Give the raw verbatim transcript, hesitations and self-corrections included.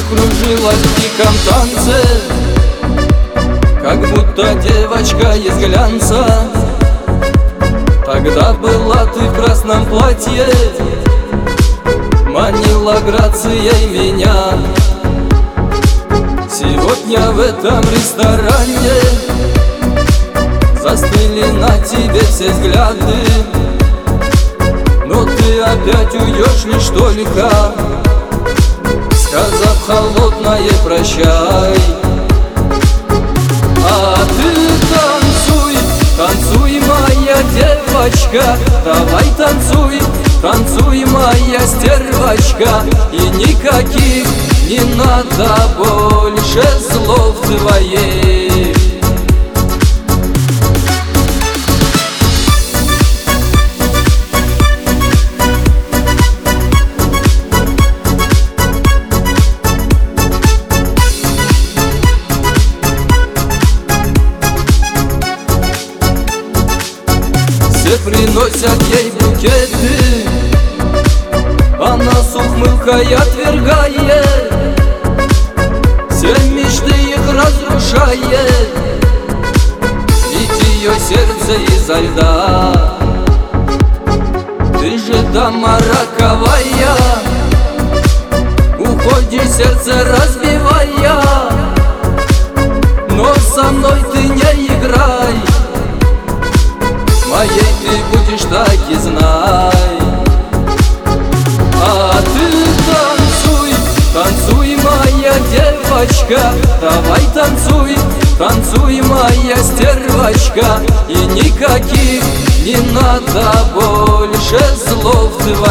кружилась в диком танце, как будто девочка из глянца. Тогда была ты в красном платье, манила грацией меня. Сегодня в этом ресторане застыли на тебе все взгляды, но ты опять уйдешь лишь только сказав холодное прощай. А ты танцуй, танцуй, моя девочка, давай танцуй, танцуй, моя стервочка. И никаких не надо больше слов твоих. Все приносят ей букеты, она с ухмылкой отвергает, все мечты их разрушает, ведь ее сердце изо льда. Ты же дама роковая, уходишь сердце разбивая, но со мной ты не играй, моей ты будешь, так и знай. А ты танцуй, танцуй, моя девочка, давай танцуй, танцуй, моя стервочка. И никаких не надо больше слов твоих.